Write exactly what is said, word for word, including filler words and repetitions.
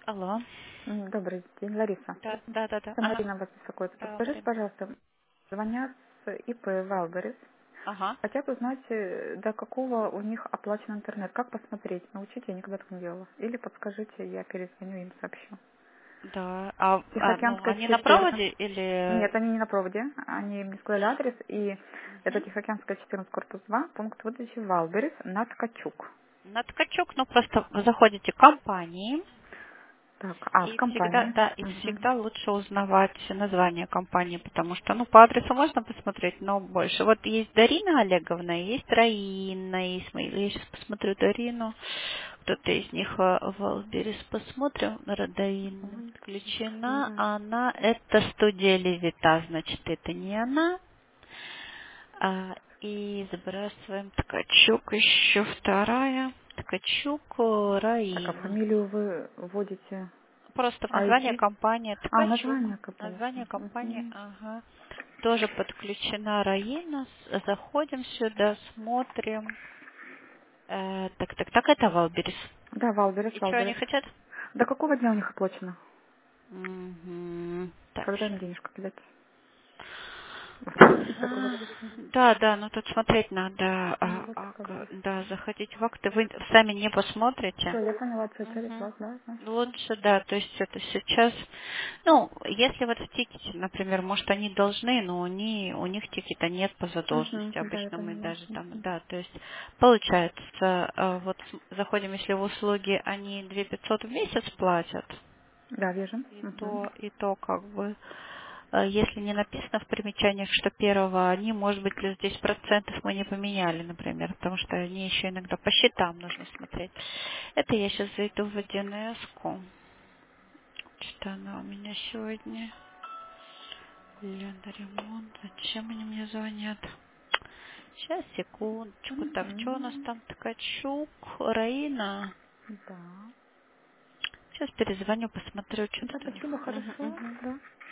Алло. М, Добрый день, Лариса. Да, да, да, да. Это Ага. Марина вас беспокоит. Да, Подскажите, Марина. пожалуйста, звонят с ИП Валберес, Ага. хотят узнать, э, до какого у них оплачен интернет. Как посмотреть? Научите, я никогда так не делала. Или подскажите, я перезвоню им, сообщу. Да. А, а, ну, Тихоокеанская они на четырнадцать. проводе или... Нет, они не на проводе. Они мне сказали адрес, и это Мгм. Тихоокеанская четырнадцать, корпус два, пункт выдачи Валберес на Ткачук. На ткачок, ну, просто вы заходите в компании, Так, а, в и всегда, компании. да, и Мгм. всегда лучше узнавать название компании, потому что, ну, по адресу можно посмотреть, но больше. Вот есть Дарина Олеговна, есть Раина, есть мои. Я сейчас посмотрю Дарину. Кто-то из них э, Валберес, посмотрим. Радаина Валберес, включена. да. Она, это студия Левита, значит, это не она. А, и забрасываем Ткачук, еще вторая. Ткачук, э, Так, а Раина. фамилию вы вводите Просто в название ай ди? компания А, Ткачук. название какое-то. Название компании, Мгм. ага. Тоже подключена Раина. С- Заходим сюда, смотрим. Э, так, так, так, это Валберес. Да, Валберес, И что они Валберес. хотят? До какого дня у них оплачено? Мгм. Так, Когда им сейчас. денежку кидать? Такого А, точно. Да, да, ну тут смотреть надо, Ну, а, вот ак- сказали. да, заходить в акты, вы сами не посмотрите. Все, я поняла, все, через Мгм. вас, да, значит, все. Лучше, да, то есть это сейчас, ну, если вот в тикете, например, может, они должны, но они, у них тикета нет по Угу, задолженности, да, я обычно мы поняла. даже там, Мгм. да, то есть получается, э, вот с- заходим, если в услуги, они две тысячи пятьсот в месяц платят, Да, вижу. и Угу. то, и то как бы, э, если не написано в примечаниях, что первого, они, может быть, плюс десять процентов мы не поменяли, например, потому что они еще иногда по счетам нужно смотреть. Это я сейчас зайду в ди эн эс-ку. Что она у меня сегодня? Лена Ремонт. Зачем они мне звонят? Сейчас, секундочку. Так, что у нас Угу. там? Ткачук, Раина. Да. Сейчас перезвоню, посмотрю, что Да, тут у них. спасибо, Мгм, хорошо, мгм. да.